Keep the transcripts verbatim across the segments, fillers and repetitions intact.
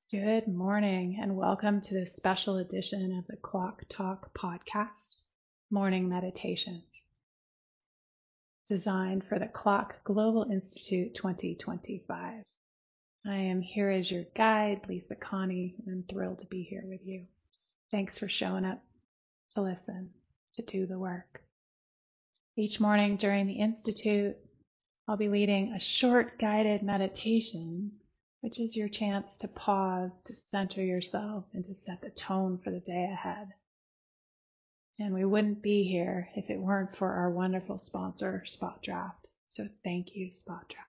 Good morning, and welcome to this special edition of the Clock Talk podcast, Morning Meditations, designed for the Clock Global Institute twenty twenty-five. I am here as your guide, Lisa Connie, and I'm thrilled to be here with you. Thanks for showing up to listen, to do the work. Each morning during the Institute, I'll be leading a short guided meditation, which is your chance to pause, to center yourself, and to set the tone for the day ahead. And we wouldn't be here if it weren't for our wonderful sponsor, Spot Draft. So thank you, Spot Draft.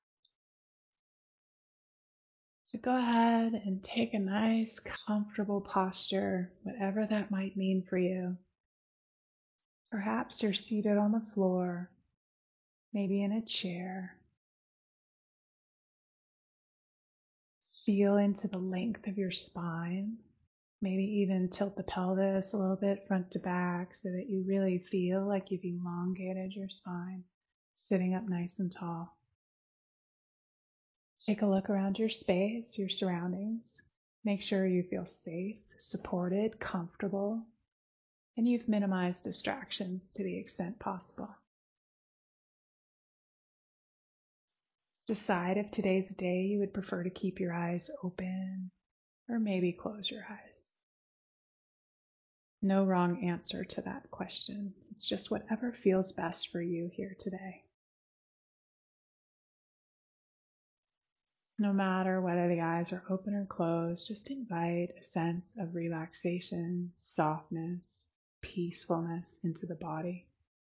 So go ahead and take a nice, comfortable posture, whatever that might mean for you. Perhaps you're seated on the floor, maybe in a chair. Feel into the length of your spine. Maybe even tilt the pelvis a little bit front to back so that you really feel like you've elongated your spine, sitting up nice and tall. Take a look around your space, your surroundings. Make sure you feel safe, supported, comfortable, and you've minimized distractions to the extent possible. Decide if today's a day you would prefer to keep your eyes open or maybe close your eyes. No wrong answer to that question. It's just whatever feels best for you here today. No matter whether the eyes are open or closed, just invite a sense of relaxation, softness, peacefulness into the body.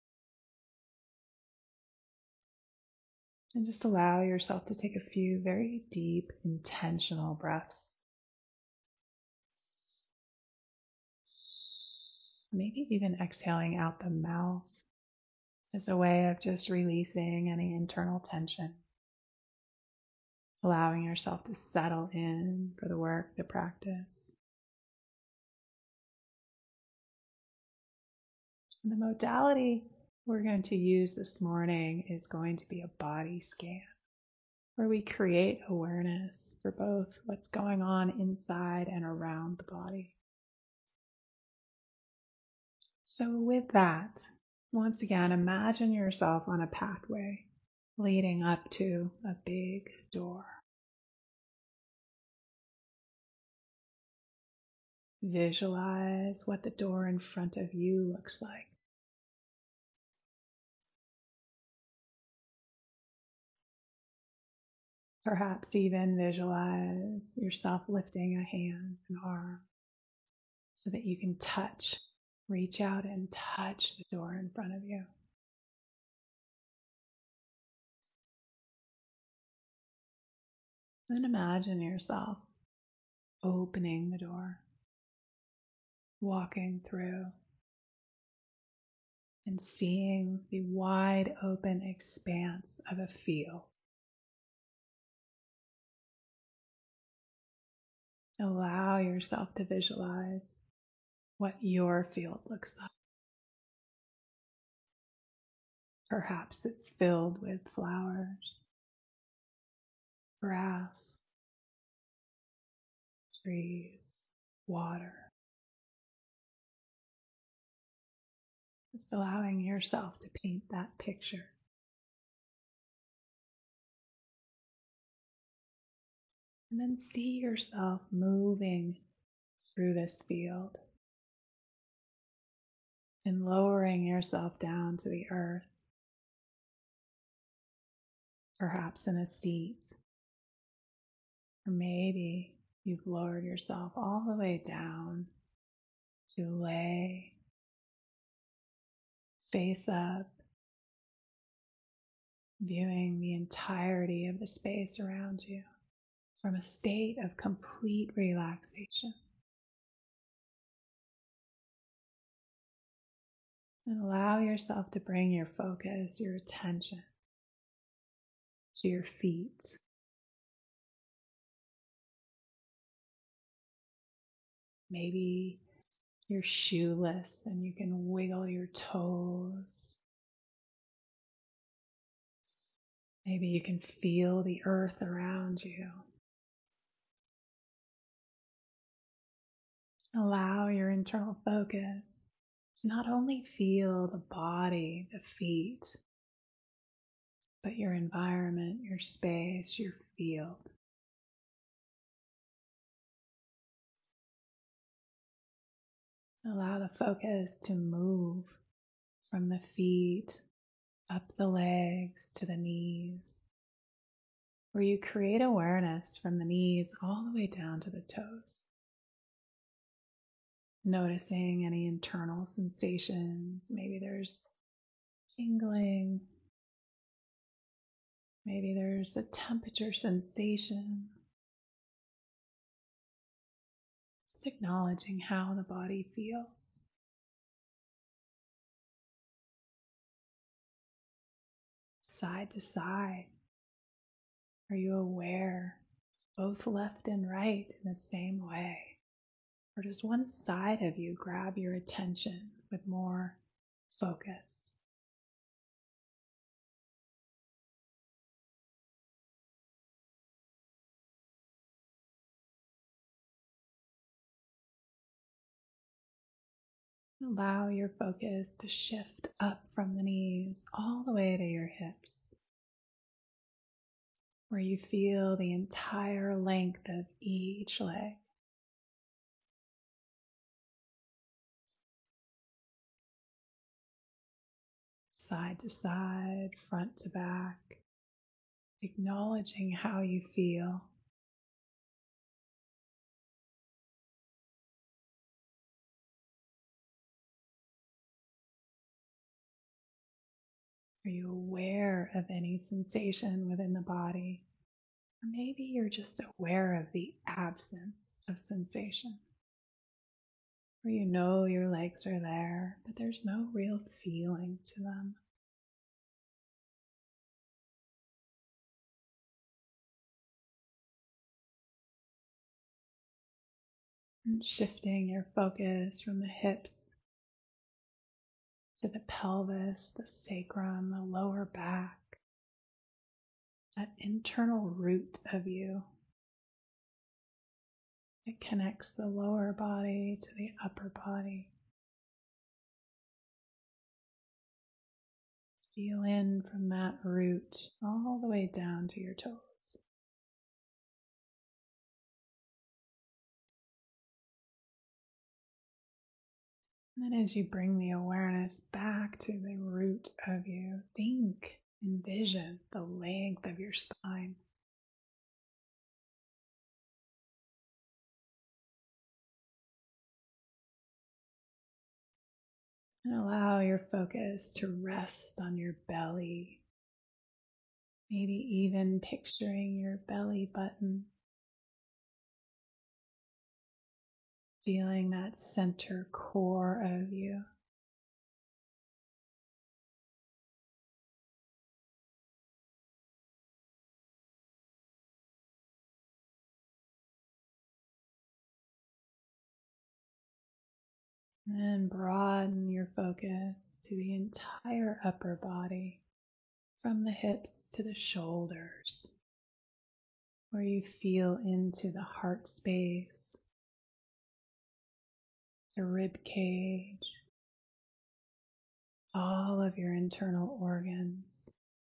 And just allow yourself to take a few very deep, intentional breaths. Maybe even exhaling out the mouth as a way of just releasing any internal tension. Allowing yourself to settle in for the work, the practice. And the modality we're going to use this morning is going to be a body scan, where we create awareness for both what's going on inside and around the body. So with that, once again, imagine yourself on a pathway leading up to a big door. Visualize what the door in front of you looks like. Perhaps even visualize yourself lifting a hand, an arm, so that you can touch, reach out and touch the door in front of you. Then imagine yourself opening the door, walking through, and seeing the wide open expanse of a field. Allow yourself to visualize what your field looks like. Perhaps it's filled with flowers, grass, trees, water. Just allowing yourself to paint that picture. And then see yourself moving through this field and lowering yourself down to the earth, perhaps in a seat, or maybe you've lowered yourself all the way down to lay face up, viewing the entirety of the space around you from a state of complete relaxation. And allow yourself to bring your focus, your attention to your feet. Maybe you're shoeless and you can wiggle your toes. Maybe you can feel the earth around you. Allow your internal focus to not only feel the body, the feet, but your environment, your space, your field. Allow the focus to move from the feet up the legs to the knees, where you create awareness from the knees all the way down to the toes. Noticing any internal sensations. Maybe there's tingling. Maybe there's a temperature sensation. Just acknowledging how the body feels. Side to side. Are you aware of both left and right in the same way? Or does one side of you grab your attention with more focus? Allow your focus to shift up from the knees all the way to your hips, where you feel the entire length of each leg. Side to side, front to back, acknowledging how you feel. Are you aware of any sensation within the body? Or maybe you're just aware of the absence of sensation. Where you know your legs are there, but there's no real feeling to them. And shifting your focus from the hips to the pelvis, the sacrum, the lower back, that internal root of you that connects the lower body to the upper body. Feel in from that root all the way down to your toes. And then as you bring the awareness back to the root of you, think, envision the length of your spine. And allow your focus to rest on your belly. Maybe even picturing your belly button. Feeling that center core of you. And then broaden your focus to the entire upper body, from the hips to the shoulders, where you feel into the heart space, the rib cage, all of your internal organs.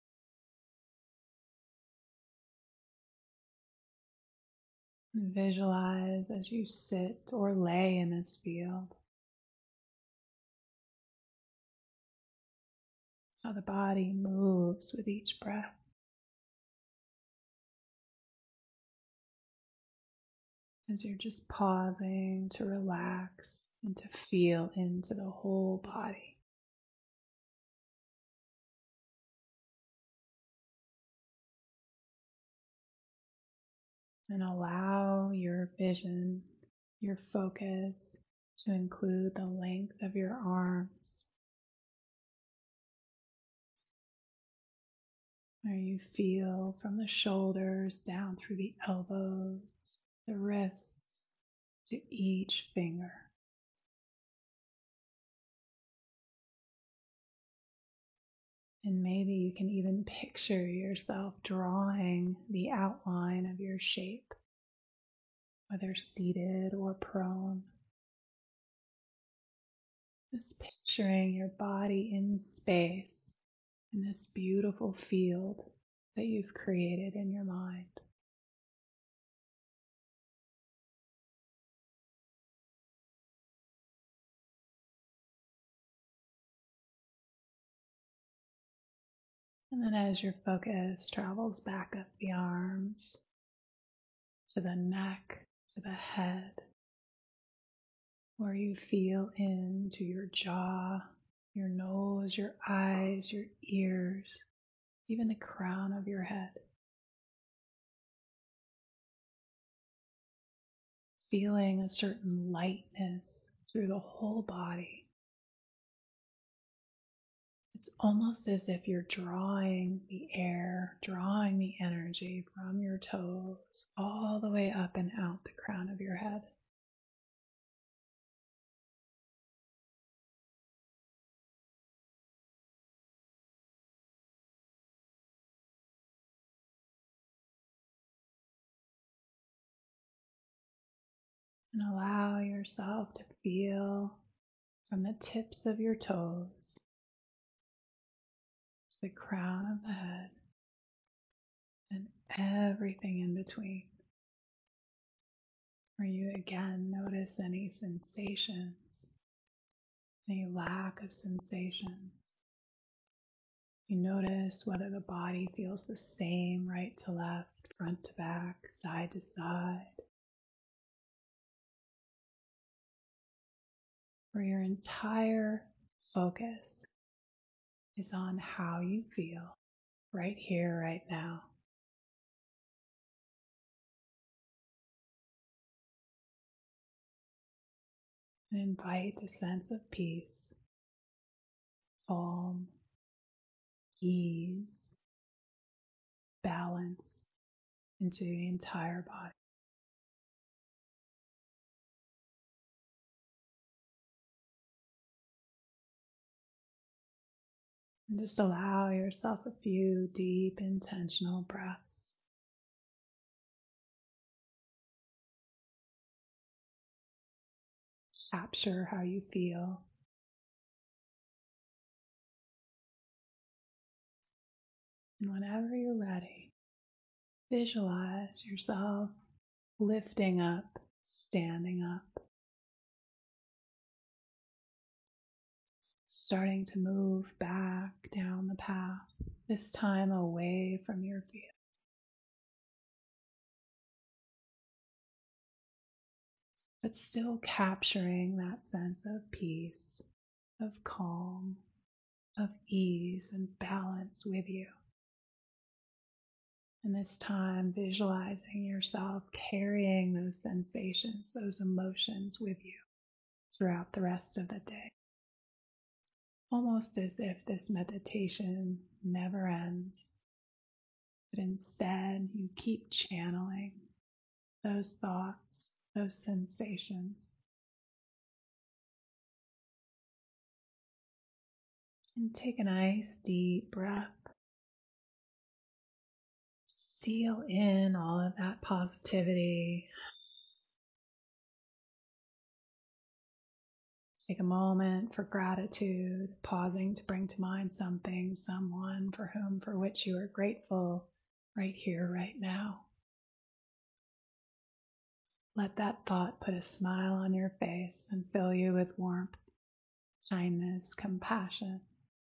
And visualize as you sit or lay in this field, how the body moves with each breath. As you're just pausing to relax and to feel into the whole body. And allow your vision, your focus to include the length of your arms, where you feel from the shoulders down through the elbows, the wrists, to each finger. And maybe you can even picture yourself drawing the outline of your shape, whether seated or prone. Just picturing your body in space in this beautiful field that you've created in your mind. And then as your focus travels back up the arms, to the neck, to the head, where you feel into your jaw, your nose, your eyes, your ears, even the crown of your head. Feeling a certain lightness through the whole body. It's almost as if you're drawing the air, drawing the energy from your toes all the way up and out the crown of your head. And allow yourself to feel from the tips of your toes to the crown of the head and everything in between. Where you again notice any sensations, any lack of sensations. You notice whether the body feels the same right to left, front to back, side to side. Where your entire focus is on how you feel right here, right now. And invite a sense of peace, calm, ease, balance into the entire body. And just allow yourself a few deep, intentional breaths. Capture how you feel. And whenever you're ready, visualize yourself lifting up, standing up, starting to move back down the path, this time away from your field. But still capturing that sense of peace, of calm, of ease and balance with you. And this time visualizing yourself carrying those sensations, those emotions with you throughout the rest of the day. Almost as if this meditation never ends, but instead you keep channeling those thoughts, those sensations. And take a nice deep breath. Seal in all of that positivity. Take a moment for gratitude, pausing to bring to mind something, someone for whom, for which you are grateful right here, right now. Let that thought put a smile on your face and fill you with warmth, kindness, compassion.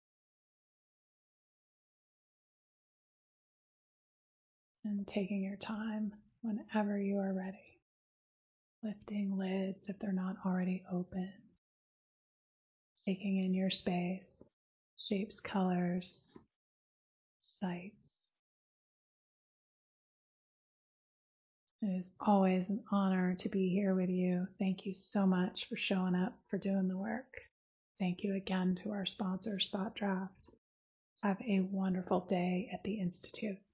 And taking your time whenever you are ready. Lifting lids if they're not already open. Taking in your space, shapes, colors, sights. It is always an honor to be here with you. Thank you so much for showing up, for doing the work. Thank you again to our sponsor, Spot Draft. Have a wonderful day at the Institute.